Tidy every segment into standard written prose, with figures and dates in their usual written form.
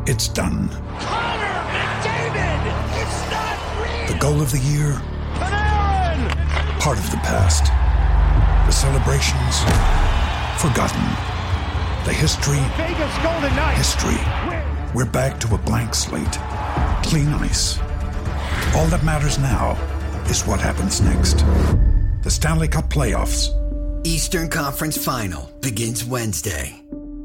It's done. Connor McDavid! It's not real! The goal of the year? Panarin! Part of the past. The celebrations? Forgotten. The history? Vegas Golden Knights! History. We're back to a blank slate. Clean ice. All that matters now is what happens next. The Stanley Cup Playoffs. Eastern Conference Final begins Wednesday.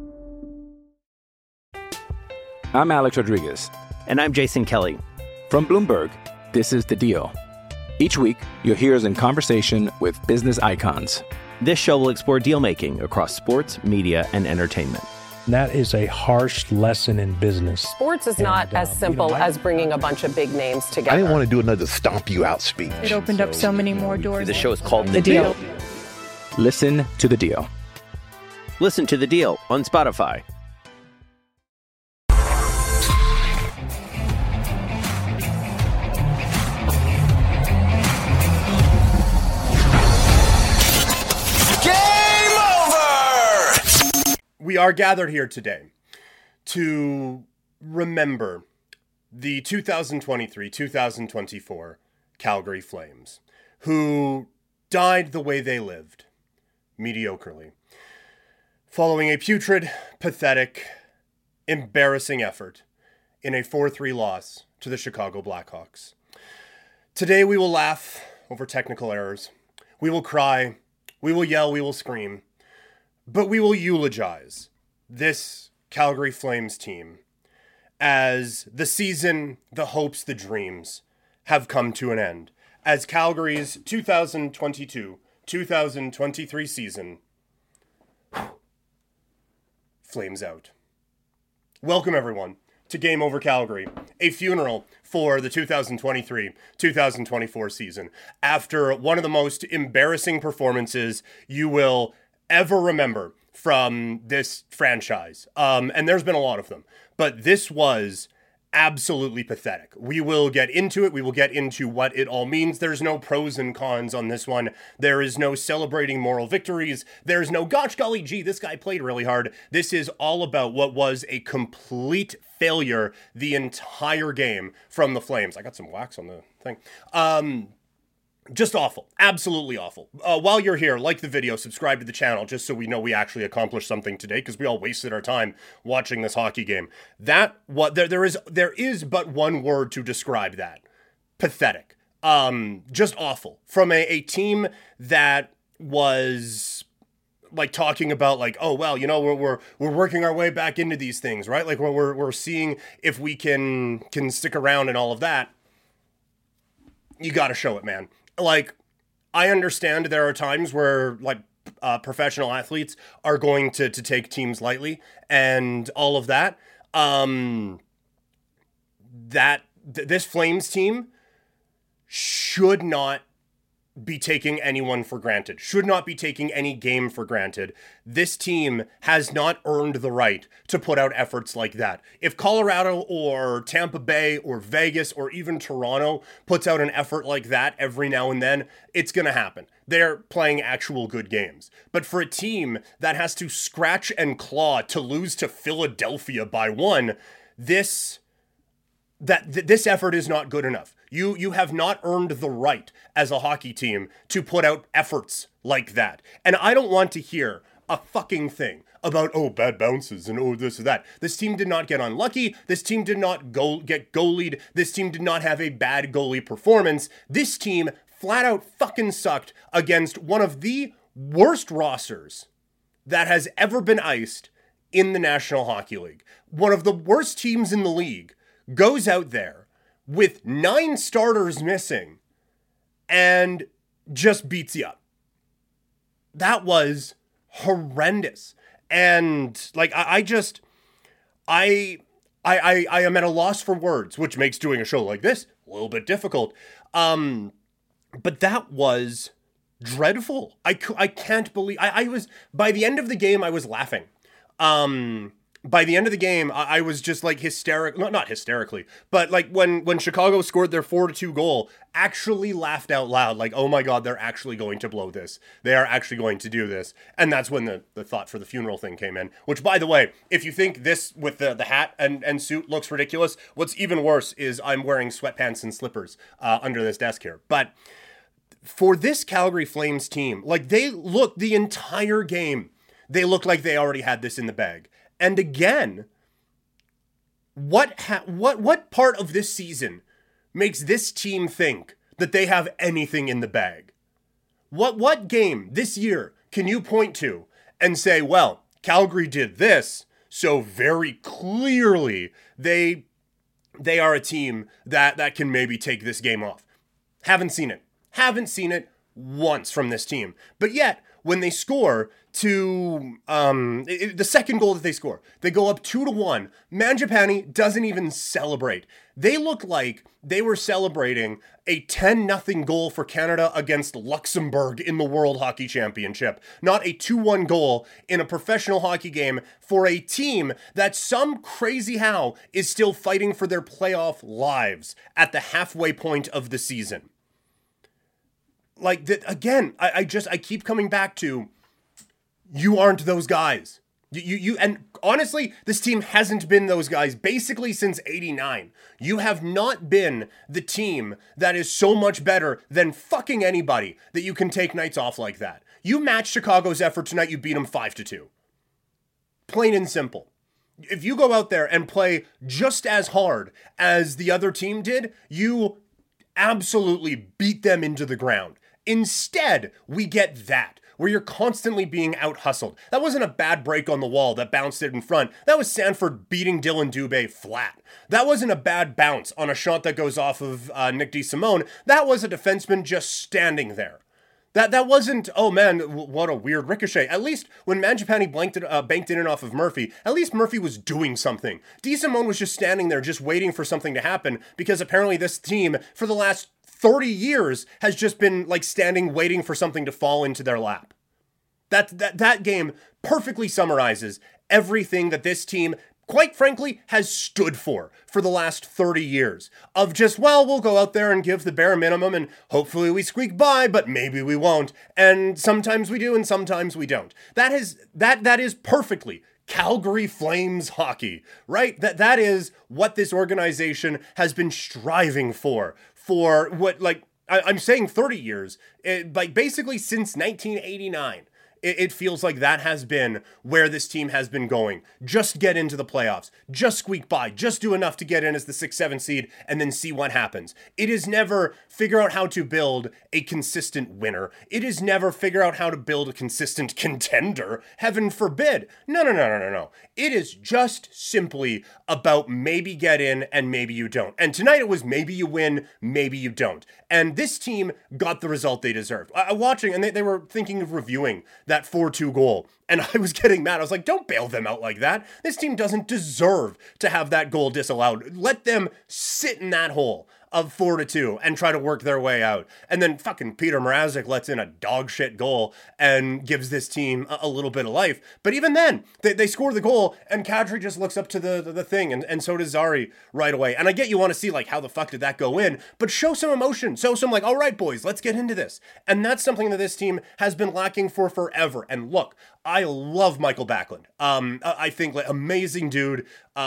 I'm Alex Rodriguez. And I'm Jason Kelly. From Bloomberg, this is The Deal. Each week, you'll hear us in conversation with business icons. This show will explore deal-making across sports, media, and entertainment. That is a harsh lesson in business. Sports is not as simple as bringing a bunch of big names together. I didn't want to do another stomp you out speech. It opened up so many more doors. The show is called The Deal. Listen to The Deal. Listen to The Deal on Spotify. We are gathered here today to remember the 2023-2024 Calgary Flames, who died the way they lived, mediocrely, following a putrid, pathetic, embarrassing effort in a 4-3 loss to the Chicago Blackhawks. Today we will laugh over technical errors. We will cry. We will yell. We will scream. But we will eulogize this Calgary Flames team as the season, the hopes, the dreams have come to an end. As Calgary's 2022-2023 season flames out. Welcome, everyone, to Game Over Calgary, a funeral for the 2023-2024 season. After one of the most embarrassing performances you will ever remember from this franchise. And there's been a lot of them, but this was absolutely pathetic. We will get into it. We will get into what it all means. There's no pros and cons on this one. There is no celebrating moral victories. There's no, gosh, golly, gee, this guy played really hard. This is all about what was a complete failure the entire game from the Flames. I got some wax on the thing. Just awful. Absolutely awful. While you're here, like the video, subscribe to the channel, just so we know we actually accomplished something today, because we all wasted our time watching this hockey game. There is but one word to describe that. Pathetic. Just awful. From a team that was like talking about like, oh, well, you know, we're working our way back into these things, right? Like we're seeing if we can stick around and all of that. You got to show it, man. Like, I understand there are times where, like, professional athletes are going to take teams lightly and all of that. This Flames team should not be taking anyone for granted, should not be taking any game for granted. This team has not earned the right to put out efforts like that. If Colorado or Tampa Bay or Vegas or even Toronto puts out an effort like that every now and then, it's going to happen. They're playing actual good games. But for a team that has to scratch and claw to lose to Philadelphia by 1, this effort is not good enough. You have not earned the right as a hockey team to put out efforts like that. And I don't want to hear a fucking thing about, oh, bad bounces and oh, this or that. This team did not get unlucky. This team did not get goalied. This team did not have a bad goalie performance. This team flat out fucking sucked against one of the worst rosters that has ever been iced in the National Hockey League. One of the worst teams in the league goes out there with 9 starters missing and just beats you up. That was horrendous. And like, I am at a loss for words, which makes doing a show like this a little bit difficult. But that was dreadful. I can't believe, I was, by the end of the game, I was laughing. by the end of the game, I was just like hysterical, not hysterically, but like when Chicago scored their 4-2 goal, actually laughed out loud, like, oh my God, they're actually going to blow this. They are actually going to do this. And that's when the thought for the funeral thing came in, which, by the way, if you think this with the hat and suit looks ridiculous, what's even worse is I'm wearing sweatpants and slippers under this desk here. But for this Calgary Flames team, like, they look the entire game, they look like they already had this in the bag. And again, what part of this season makes this team think that they have anything in the bag? What game this year can you point to and say, well, Calgary did this, so very clearly they are a team that can maybe take this game off? Haven't seen it. Haven't seen it once from this team. But yet, when they score to the second goal that they score, they go up 2-1. Mangiapane doesn't even celebrate. They look like they were celebrating a 10-0 goal for Canada against Luxembourg in the World Hockey Championship, not a 2-1 goal in a professional hockey game for a team that some crazy how is still fighting for their playoff lives at the halfway point of the season. Like, again, I keep coming back to, you aren't those guys. You and honestly, this team hasn't been those guys basically since '89. You have not been the team that is so much better than fucking anybody that you can take nights off like that. You matched Chicago's effort tonight, you beat them 5-2. Plain and simple. If you go out there and play just as hard as the other team did, you absolutely beat them into the ground. Instead, we get that, where you're constantly being out-hustled. That wasn't a bad break on the wall that bounced it in front. That was Sanford beating Dylan Dubé flat. That wasn't a bad bounce on a shot that goes off of Nick DeSimone. That was a defenseman just standing there. That wasn't, oh man, what a weird ricochet. At least when Mangiapane banked in and off of Murphy, at least Murphy was doing something. DeSimone was just standing there just waiting for something to happen, because apparently this team, for the last 30 years, has just been like standing waiting for something to fall into their lap. That game perfectly summarizes everything that this team, quite frankly, has stood for the last 30 years. Of just, well, we'll go out there and give the bare minimum and hopefully we squeak by, but maybe we won't. And sometimes we do and sometimes we don't. That is perfectly Calgary Flames hockey, right? That is what this organization has been striving for what, like, I'm saying 30 years, like basically since 1989. It feels like that has been where this team has been going. Just get into the playoffs. Just squeak by. Just do enough to get in as the 6-7 seed and then see what happens. It is never figure out how to build a consistent winner. It is never figure out how to build a consistent contender. Heaven forbid. No. It is just simply about maybe get in and maybe you don't. And tonight it was maybe you win, maybe you don't. And this team got the result they deserved. Watching, and they were thinking of reviewing that 4-2 goal. And I was getting mad. I was like, don't bail them out like that. This team doesn't deserve to have that goal disallowed. Let them sit in that hole of 4-2 and try to work their way out. And then fucking Peter Mrazek lets in a dog shit goal and gives this team a little bit of life. But even then, they score the goal and Kadri just looks up to the thing, and so does Zari right away. And I get you want to see like how the fuck did that go in, but show some emotion. Show some like, all right, boys, let's get into this. And that's something that this team has been lacking for forever. And look, I love Michael Backlund. I think like amazing dude.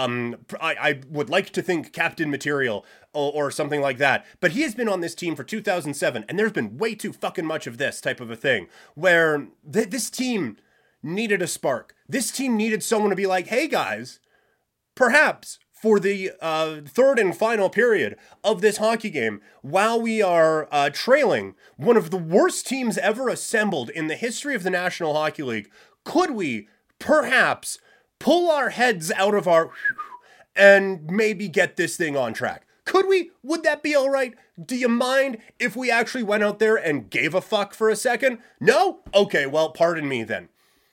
I would like to think captain material or something like that. But he has been on this team for 2007, and there's been way too fucking much of this type of a thing where this team needed a spark. This team needed someone to be like, hey guys, perhaps for the third and final period of this hockey game, while we are trailing one of the worst teams ever assembled in the history of the National Hockey League, could we perhaps pull our heads out of our and maybe get this thing on track? Could we? Would that be all right? Do you mind if we actually went out there and gave a fuck for a second? No? Okay, well, pardon me then.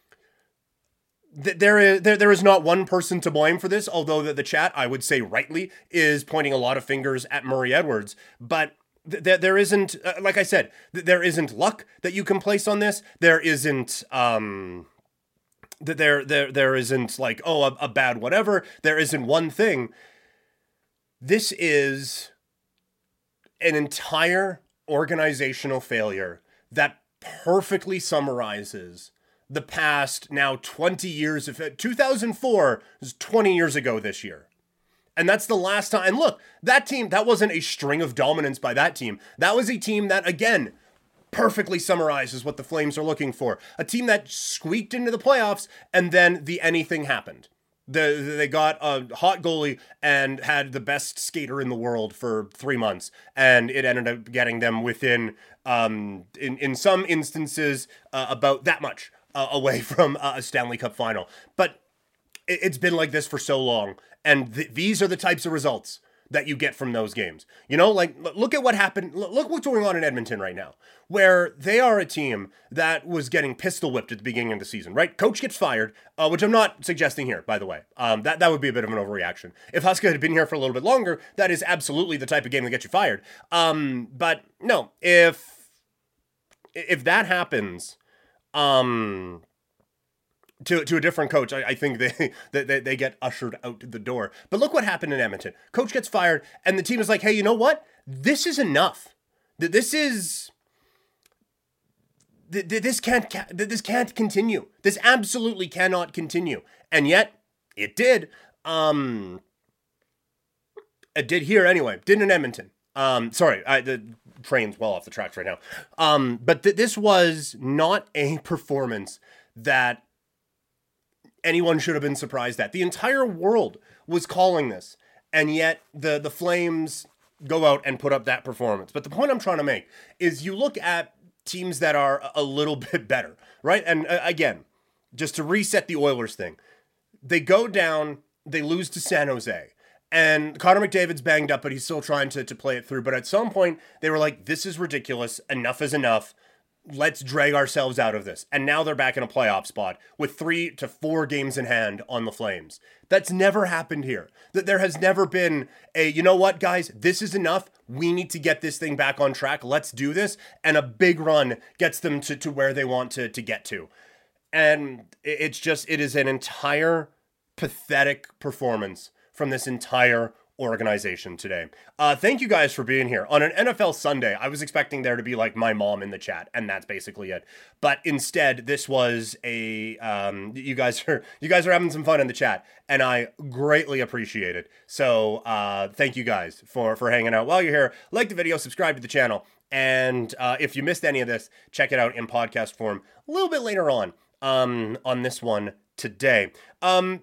There is not one person to blame for this, although the chat, I would say rightly, is pointing a lot of fingers at Murray Edwards. But there isn't, like I said, there isn't luck that you can place on this. There isn't that there isn't like, oh, a bad whatever. There isn't one thing. This is an entire organizational failure that perfectly summarizes the past now 20 years of it. 2004 was 20 years ago this year. And that's the last time. And look, that team, that wasn't a string of dominance by that team. That was a team that, again, perfectly summarizes what the Flames are looking for. A team that squeaked into the playoffs and then the anything happened. They got a hot goalie and had the best skater in the world for 3 months. And it ended up getting them within, in some instances, about that much away from a Stanley Cup final. But it's been like this for so long. And these are the types of results that you get from those games. You know, like, look at what happened. Look what's going on in Edmonton right now, where they are a team that was getting pistol whipped at the beginning of the season, right? Coach gets fired, which I'm not suggesting here, by the way. That would be a bit of an overreaction. If Huska had been here for a little bit longer, that is absolutely the type of game that gets you fired. But no, if that happens, to a different coach, I think they get ushered out the door. But look what happened in Edmonton. Coach gets fired, and the team is like, hey, you know what? This is enough. This can't continue. This absolutely cannot continue. And yet, it did. It did here anyway. Didn't in Edmonton. Sorry, the train's well off the tracks right now. But this was not a performance that anyone should have been surprised at. The entire world was calling this, and yet the Flames go out and put up that performance. But the point I'm trying to make is you look at teams that are a little bit better, right? And again, just to reset the Oilers thing, they go down, they lose to San Jose, and Connor McDavid's banged up, but he's still trying to play it through. But at some point, they were like, this is ridiculous. Enough is enough. Let's drag ourselves out of this. And now they're back in a playoff spot with 3 to 4 games in hand on the Flames. That's never happened here. There has never been a, you know what, guys, this is enough. We need to get this thing back on track. Let's do this. And a big run gets them to where they want to get to. And it is an entire pathetic performance from this entire organization today. Thank you guys for being here. On an NFL Sunday, I was expecting there to be like my mom in the chat, and that's basically it. But instead, this was a you guys are having some fun in the chat, and I greatly appreciate it. So thank you guys for hanging out while you're here. Like the video, subscribe to the channel, and if you missed any of this, check it out in podcast form a little bit later on this one today. I'm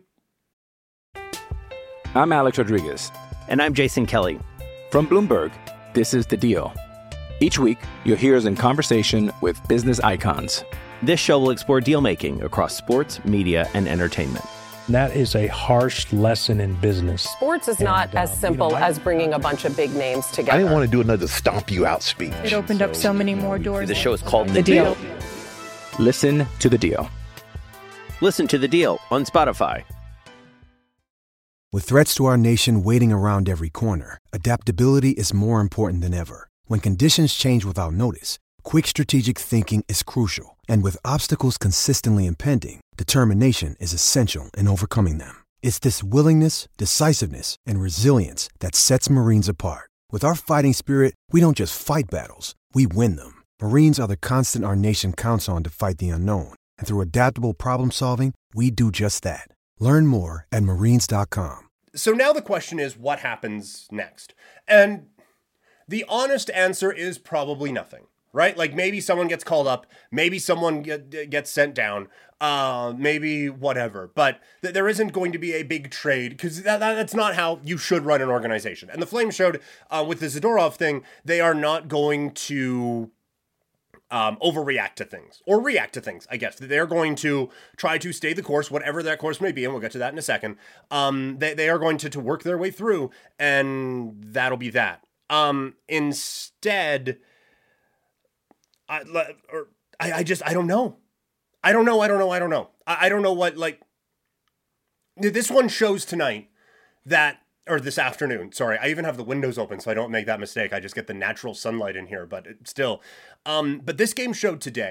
Alex Rodriguez. And I'm Jason Kelly. From Bloomberg, this is The Deal. Each week, you'll hear us in conversation with business icons. This show will explore deal-making across sports, media, and entertainment. That is a harsh lesson in business. Sports is not as simple as bringing a bunch of big names together. I didn't want to do another stomp you out speech. It opened up so many more doors. The show is called The Deal. Listen to The Deal. Listen to The Deal on Spotify. With threats to our nation waiting around every corner, adaptability is more important than ever. When conditions change without notice, quick strategic thinking is crucial. And with obstacles consistently impending, determination is essential in overcoming them. It's this willingness, decisiveness, and resilience that sets Marines apart. With our fighting spirit, we don't just fight battles, we win them. Marines are the constant our nation counts on to fight the unknown. And through adaptable problem solving, we do just that. Learn more at marines.com. So now the question is, what happens next? And the honest answer is probably nothing, right? Like maybe someone gets called up, maybe someone gets sent down, maybe whatever. But there isn't going to be a big trade because that's not how you should run an organization. And the Flames showed with the Zadorov thing, they are not going to overreact to things or react to things. I guess they're going to try to stay the course, whatever that course may be, and we'll get to that in a second. They are going to work their way through, and that'll be that. Instead, I don't know. I don't know what, like, this one shows tonight that, or this afternoon, sorry. I even have the windows open so I don't make that mistake. I just get the natural sunlight in here, but still. But this game showed today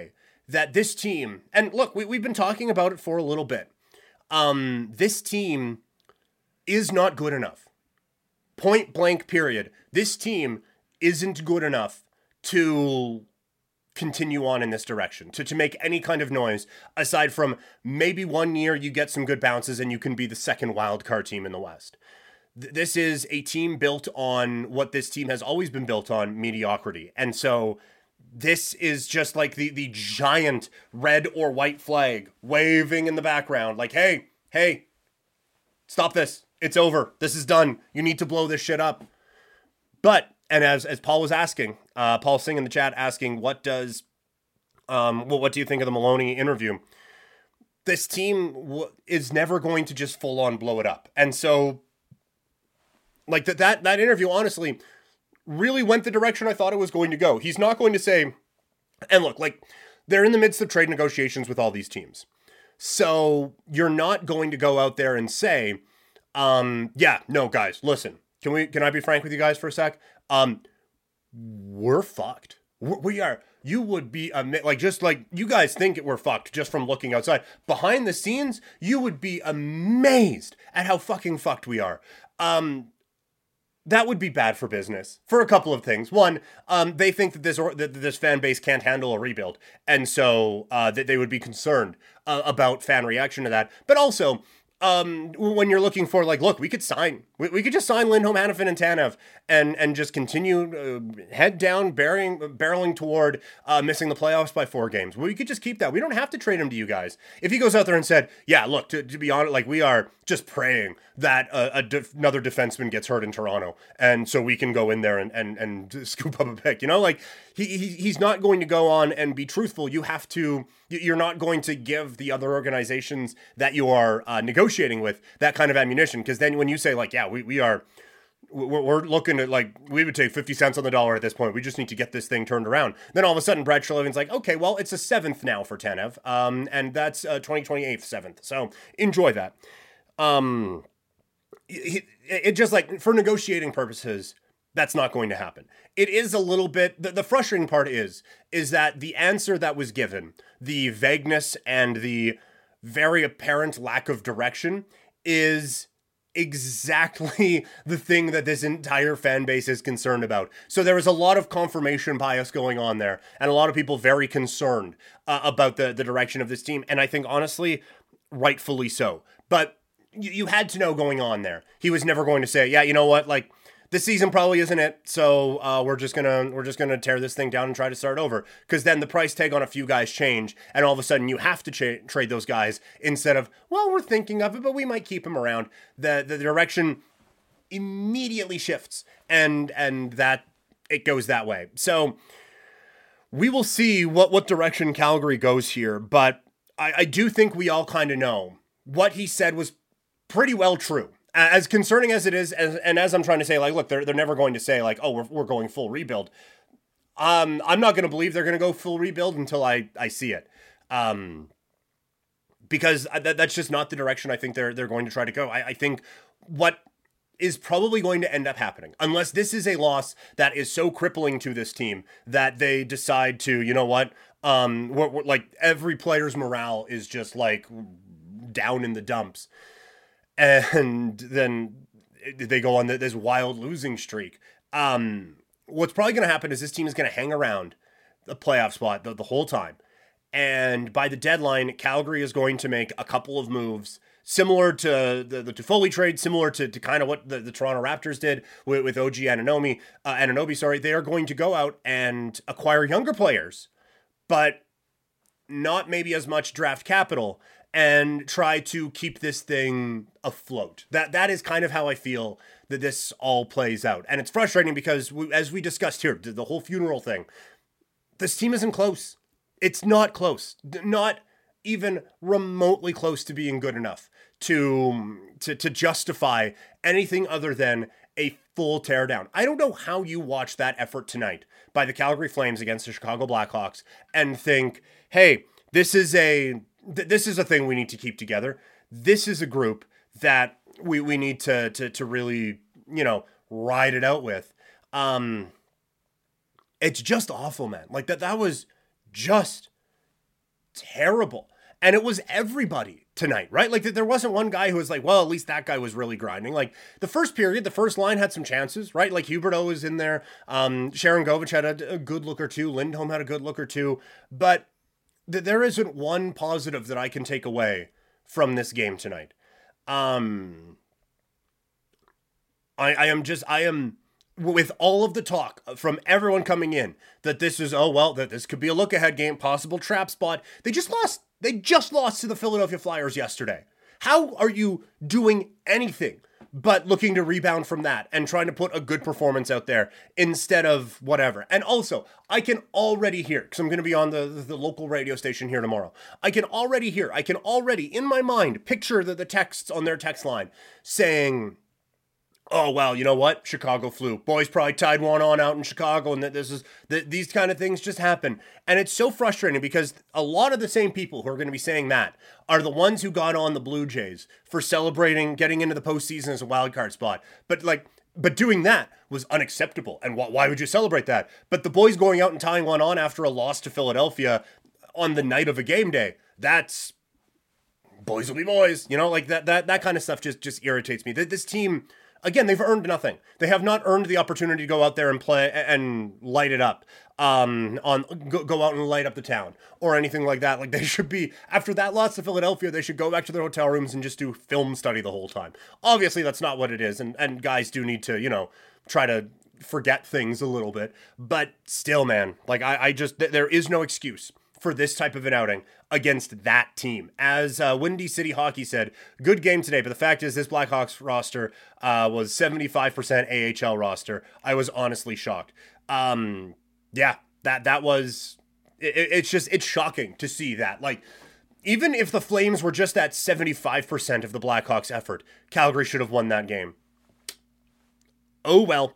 that this team, and look, we've been talking about it for a little bit. This team is not good enough. Point blank period. This team isn't good enough to continue on in this direction, to make any kind of noise, aside from maybe one year you get some good bounces and you can be the second wildcard team in the West. This is a team built on what this team has always been built on, mediocrity. And so this is just like the giant red or white flag waving in the background. Like, hey, stop this. It's over. This is done. You need to blow this shit up. But, and as Paul was asking, Paul Singh in the chat asking, what do you think of the Maloney interview? This team is never going to just full on blow it up. And so, like that interview, honestly, really went the direction I thought it was going to go. He's not going to say, and look, like, they're in the midst of trade negotiations with all these teams. So you're not going to go out there and say, yeah, no, guys, listen, can I be frank with you guys for a sec? We're fucked. We are. You would be, like, just like you guys think we're fucked just from looking outside. Behind the scenes, you would be amazed at how fucking fucked we are. That would be bad for business for a couple of things. One, they think that this fan base can't handle a rebuild, and so that they would be concerned about fan reaction to that. But also, when you're looking for, like, look, we could just sign Lindholm, Hanifin, and Tanev, and just continue head down, barreling toward missing the playoffs by 4 games. We could just keep that. We don't have to trade him to you guys. If he goes out there and said, yeah, look, to be honest, like, we are just praying that another defenseman gets hurt in Toronto, and so we can go in there and scoop up a pick. You know, like, he's not going to go on and be truthful. You're not going to give the other organizations that you are negotiating with that kind of ammunition, because then when you say, like, yeah, we're looking at, like, we would take 50 cents on the dollar at this point. We just need to get this thing turned around. Then all of a sudden, Brad Treliving's like, okay, well, it's a 7th now for Tanev, and that's 2028 7th. So enjoy that. It just, like, for negotiating purposes, that's not going to happen. It is a little bit, the frustrating part is that the answer that was given, the vagueness and the very apparent lack of direction, is exactly the thing that this entire fan base is concerned about. So there is a lot of confirmation bias going on there, and a lot of people very concerned about the direction of this team. And I think, honestly, rightfully so. But you had to know going on there. He was never going to say, yeah, you know what, like, this season probably isn't it, so we're just gonna tear this thing down and try to start over. Because then the price tag on a few guys change, and all of a sudden you have to trade those guys instead of, well, we're thinking of it, but we might keep them around. The direction immediately shifts, and that it goes that way. So we will see what direction Calgary goes here, but I do think we all kind of know what he said was pretty well true. As concerning as it is, and as I'm trying to say, like, look, they're never going to say, like, oh, we're going full rebuild. I'm not going to believe they're going to go full rebuild until I see it. Because that's just not the direction I think they're going to try to go. I think what is probably going to end up happening, unless this is a loss that is so crippling to this team that they decide to, you know what, we're like, every player's morale is just, like, down in the dumps. And then they go on this wild losing streak. What's probably going to happen is this team is going to hang around the playoff spot the whole time. And by the deadline, Calgary is going to make a couple of moves similar to the Toffoli trade, similar to kind of what the Toronto Raptors did with OG Anunoby. They are going to go out and acquire younger players, but not maybe as much draft capital, and try to keep this thing afloat. That is kind of how I feel that this all plays out. And it's frustrating because, as we discussed here, the whole funeral thing, this team isn't close. It's not close. Not even remotely close to being good enough to justify anything other than a full teardown. I don't know how you watch that effort tonight by the Calgary Flames against the Chicago Blackhawks and think, hey, this is a thing we need to keep together. This is a group that we need to really, you know, ride it out with. It's just awful, man. Like that was just terrible. And it was everybody tonight, right? Like, there wasn't one guy who was like, well, at least that guy was really grinding. Like, the first period, the first line had some chances, right? Like, Huberdeau was in there. Sharangovich had a good look or two. Lindholm had a good look or two. But there isn't one positive that I can take away from this game tonight. I am with all of the talk from everyone coming in that this is, that this could be a look-ahead game, possible trap spot. They just lost to the Philadelphia Flyers yesterday. How are you doing anything but looking to rebound from that and trying to put a good performance out there instead of whatever? And also, I can already hear, because I'm going to be on the local radio station here tomorrow, I can already in my mind picture the texts on their text line saying, oh, well, you know what? Chicago flu. Boys probably tied one on out in Chicago, and these kind of things just happen. And it's so frustrating because a lot of the same people who are going to be saying that are the ones who got on the Blue Jays for celebrating getting into the postseason as a wild card spot. But doing that was unacceptable. And why would you celebrate that? But the boys going out and tying one on after a loss to Philadelphia on the night of a game day, that's boys will be boys. You know, like that kind of stuff just irritates me. This team, again, they've earned nothing. They have not earned the opportunity to go out there and play and light it up, go out and light up the town or anything like that. Like, they should be, after that loss to Philadelphia, they should go back to their hotel rooms and just do film study the whole time. Obviously, that's not what it is, and guys do need to, try to forget things a little bit. But still, man, like, I just, there is no excuse for this type of an outing against that team. As Windy City Hockey said, good game today, but the fact is this Blackhawks roster was 75% AHL roster. I was honestly shocked. That was, it's shocking to see that. Like, even if the Flames were just at 75% of the Blackhawks effort, Calgary should have won that game. Oh, well.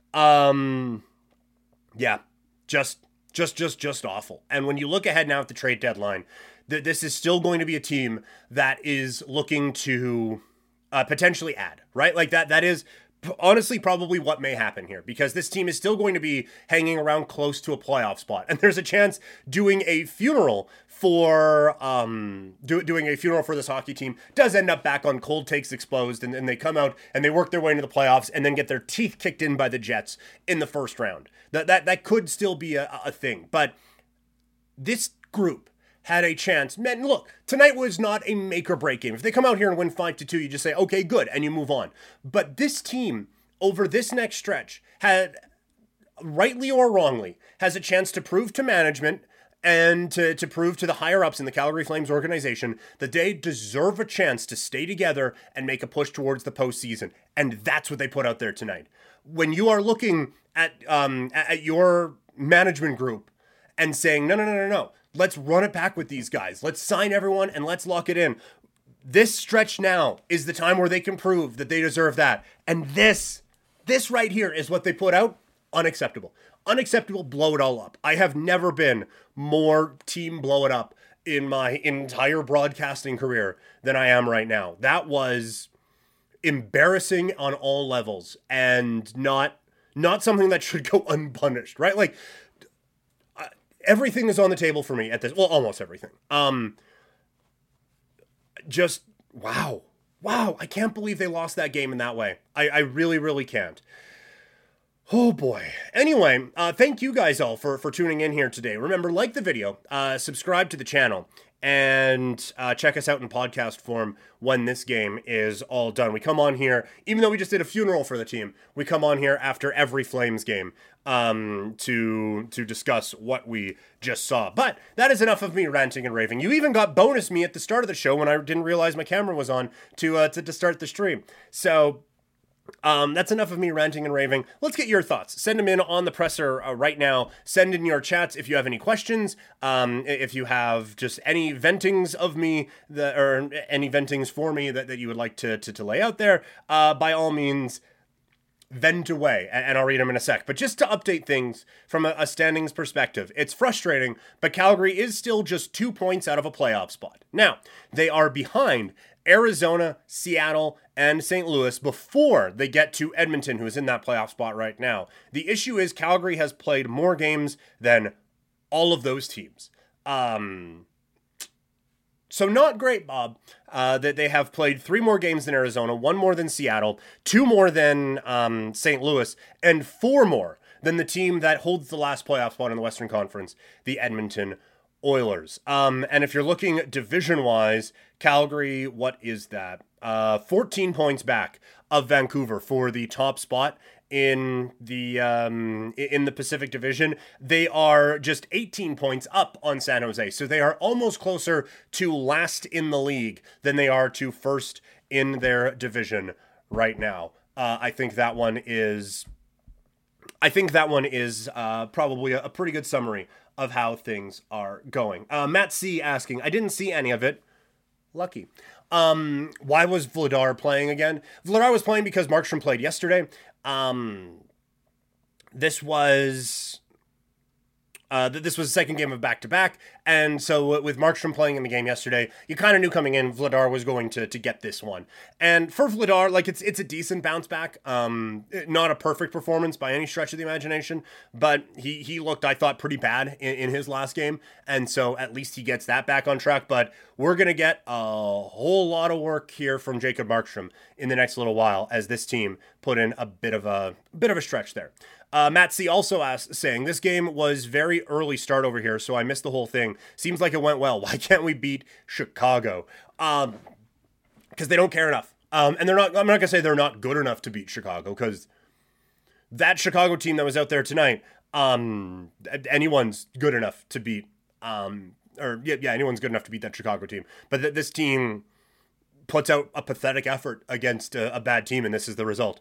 Just awful. And when you look ahead now at the trade deadline, this is still going to be a team that is looking to potentially add, right? Like that is honestly probably what may happen here, because this team is still going to be hanging around close to a playoff spot. And there's a chance doing a funeral for this hockey team does end up back on Cold Takes Exposed, and they come out and they work their way into the playoffs and then get their teeth kicked in by the Jets in the first round. That could still be a thing. But this group had a chance. Man, look, tonight was not a make or break game. If they come out here and win 5-2, you just say, okay, good, and you move on. But this team, over this next stretch, had, rightly or wrongly, has a chance to prove to management and to prove to the higher-ups in the Calgary Flames organization that they deserve a chance to stay together and make a push towards the postseason. And that's what they put out there tonight. When you are looking at your management group and saying, no, let's run it back with these guys. Let's sign everyone and let's lock it in. This stretch now is the time where they can prove that they deserve that. And this right here is what they put out. Unacceptable. Unacceptable. Blow it all up. I have never been more team blow it up in my entire broadcasting career than I am right now. That was embarrassing on all levels and not something that should go unpunished, right? Like, everything is on the table for me at this. Well, almost everything. Just, wow. I can't believe they lost that game in that way. I really, really can't. Oh boy. Anyway, thank you guys all for tuning in here today. Remember, like the video, subscribe to the channel, and check us out in podcast form when this game is all done. We come on here, even though we just did a funeral for the team, we come on here after every Flames game to discuss what we just saw. But that is enough of me ranting and raving. You even got bonus me at the start of the show when I didn't realize my camera was on to start the stream. So that's enough of me ranting and raving. Let's get your thoughts. Send them in on the presser right now. Send in your chats if you have any questions. If you have just any ventings of me or any ventings for me that you would like to lay out there, by all means, vent away, and I'll read them in a sec. But just to update things from a standings perspective, it's frustrating, but Calgary is still just 2 points out of a playoff spot. Now, they are behind Arizona, Seattle, and St. Louis before they get to Edmonton, who is in that playoff spot right now. The issue is Calgary has played more games than all of those teams. So not great, Bob, that they have played 3 more games than Arizona, 1 more than Seattle, 2 more than St. Louis, and 4 more than the team that holds the last playoff spot in the Western Conference, the Edmonton Oilers. And if you're looking division-wise, Calgary, what is that? 14 points back of Vancouver for the top spot in the Pacific Division. They are just 18 points up on San Jose. So they are almost closer to last in the league than they are to first in their division right now. I think that one is probably a pretty good summary of how things are going. Matt C asking, I didn't see any of it. Lucky. Why was Vladar playing again? Vladar was playing because Markstrom played yesterday. This was the second game of back-to-back, and so with Markstrom playing in the game yesterday, you kind of knew coming in Vladar was going to get this one. And for Vladar, like it's a decent bounce back, not a perfect performance by any stretch of the imagination, but he looked, I thought, pretty bad in his last game, and so at least he gets that back on track. But we're gonna get a whole lot of work here from Jacob Markstrom in the next little while as this team put in a bit of a stretch there. Matt C. also asked, saying, this game was very early start over here, so I missed the whole thing. Seems like it went well. Why can't we beat Chicago? Because they don't care enough. And I'm not going to say they're not good enough to beat Chicago, because that Chicago team that was out there tonight, anyone's good enough to beat, anyone's good enough to beat that Chicago team. But this team puts out a pathetic effort against a bad team, and this is the result.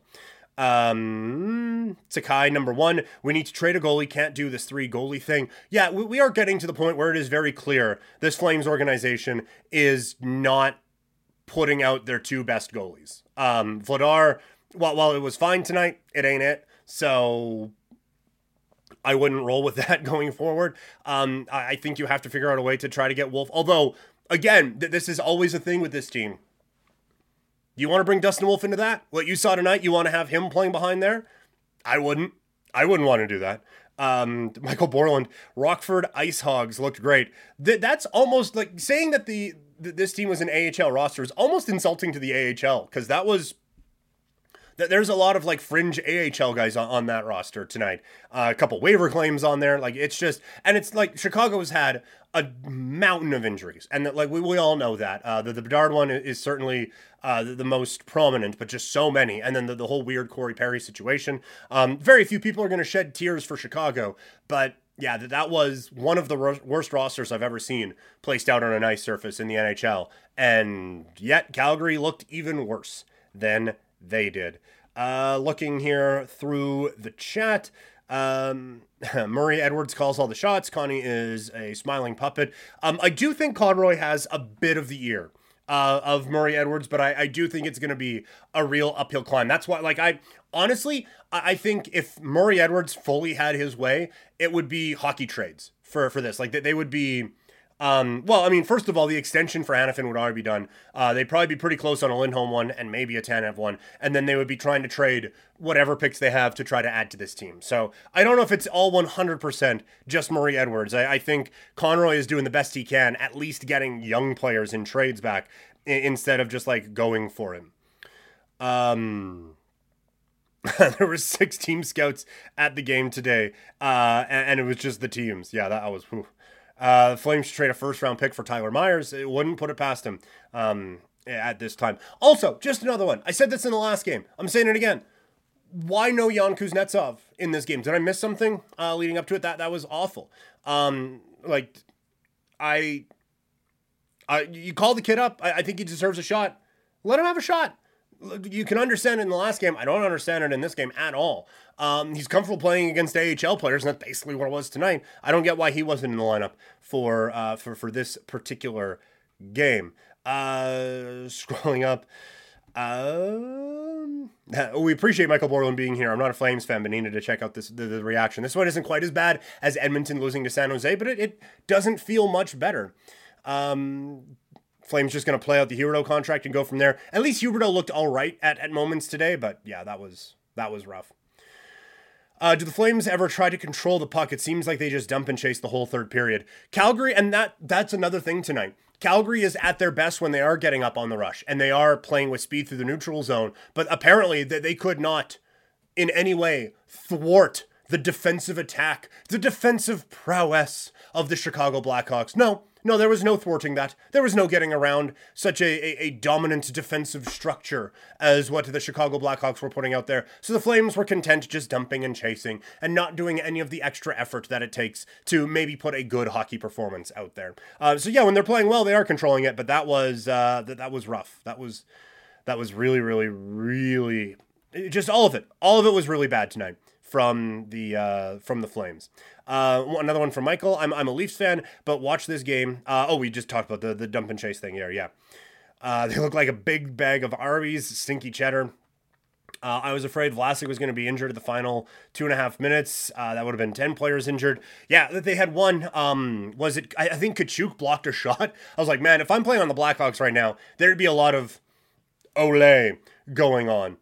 Sakai, number 1, we need to trade a goalie, can't do this 3 goalie thing. Yeah, we are getting to the point where it is very clear this Flames organization is not putting out their 2 best goalies. Vladar, while it was fine tonight, it ain't it. So I wouldn't roll with that going forward. I think you have to figure out a way to try to get Wolf. Although, again, this is always a thing with this team. You want to bring Dustin Wolf into that? What you saw tonight, you want to have him playing behind there? I wouldn't want to do that. Michael Borland, Rockford Ice Hogs looked great. That's almost like saying that this team was an AHL roster is almost insulting to the AHL, because there's a lot of like fringe AHL guys on that roster tonight. A couple waiver claims on there. Like it's like Chicago's had a mountain of injuries, and that, like we all know that. The Bedard one is certainly the most prominent, but just so many. And then the whole weird Corey Perry situation. Very few people are going to shed tears for Chicago, but yeah, that was one of the worst rosters I've ever seen placed out on an ice surface in the NHL. And yet Calgary looked even worse than they did. Looking here through the chat, Murray Edwards calls all the shots. Connie is a smiling puppet. I do think Conroy has a bit of the ear of Murray Edwards, but I do think it's going to be a real uphill climb. That's why, like, I think if Murray Edwards fully had his way, it would be hockey trades for this. Like, they would be... first of all, the extension for Hanifin would already be done. They'd probably be pretty close on a Lindholm one and maybe a Tanev one. And then they would be trying to trade whatever picks they have to try to add to this team. So I don't know if it's all 100% just Murray Edwards. I think Conroy is doing the best he can, at least getting young players in trades back instead of just like going for him. There were 6 team scouts at the game today. And it was just the teams. Yeah, that was... Whew. Flames trade a first-round pick for Tyler Myers. It wouldn't put it past him at this time. Also, just another one. I said this in the last game. I'm saying it again. Why no Jan Kuznetsov in this game? Did I miss something leading up to it? That was awful. You call the kid up. I think he deserves a shot. Let him have a shot. You can understand it in the last game. I don't understand it in this game at all. He's comfortable playing against AHL players, and that's basically what it was tonight. I don't get why he wasn't in the lineup for this particular game. Scrolling up. We appreciate Michael Borland being here. I'm not a Flames fan, but needed to check out the reaction. This one isn't quite as bad as Edmonton losing to San Jose, but it doesn't feel much better. Flames just going to play out the Huberdeau contract and go from there. At least Huberdeau looked all right at moments today, but yeah, that was rough. Do the Flames ever try to control the puck? It seems like they just dump and chase the whole third period. Calgary, and that's another thing tonight. Calgary is at their best when they are getting up on the rush and they are playing with speed through the neutral zone. But apparently they could not in any way thwart the defensive attack, the defensive prowess of the Chicago Blackhawks. No, there was no thwarting that. There was no getting around such a dominant defensive structure as what the Chicago Blackhawks were putting out there. So the Flames were content just dumping and chasing and not doing any of the extra effort that it takes to maybe put a good hockey performance out there. So yeah, when they're playing well, they are controlling it, but that was rough. That was really, really, really, just all of it. All of it was really bad tonight from the Flames. Another one from Michael. I'm a Leafs fan, but watch this game. We just talked about the dump and chase thing here. Yeah. They look like a big bag of Arby's, stinky cheddar. I was afraid Vlasic was going to be injured at the final 2.5 minutes. That would have been 10 players injured. Yeah, that they had one. I think Tkachuk blocked a shot. I was like, man, if I'm playing on the Blackhawks right now, there'd be a lot of ole going on.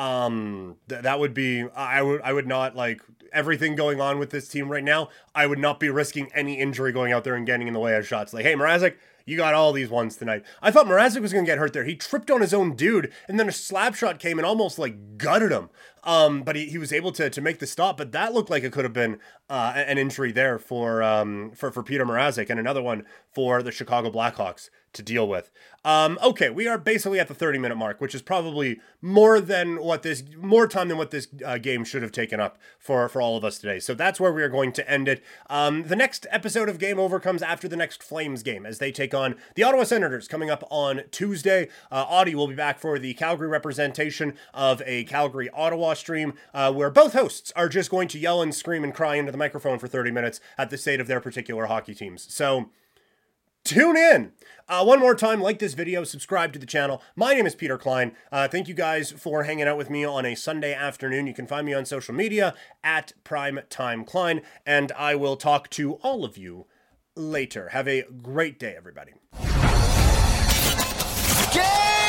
That would be, I would not like everything going on with this team right now. I would not be risking any injury going out there and getting in the way of shots. Like, hey, Mrazek, you got all these ones tonight. I thought Mrazek was going to get hurt there. He tripped on his own dude, and then a slap shot came and almost like gutted him. But he was able to make the stop, but that looked like it could have been an injury there for Peter Mrazek, and another one for the Chicago Blackhawks to deal with. Okay, we are basically at the 30-minute mark, which is probably more time than what this game should have taken up for all of us today. So that's where we are going to end it. The next episode of Game Over comes after the next Flames game as they take on the Ottawa Senators coming up on Tuesday. Audie will be back for the Calgary representation of a Calgary-Ottawa stream where both hosts are just going to yell and scream and cry into the microphone for 30 minutes at the state of their particular hockey teams. So tune in. One more time, like this video, subscribe to the channel. My name is Peter Klein. Thank you guys for hanging out with me on a Sunday afternoon. You can find me on social media at PrimeTimeKlein, and I will talk to all of you later. Have a great day, everybody. Game!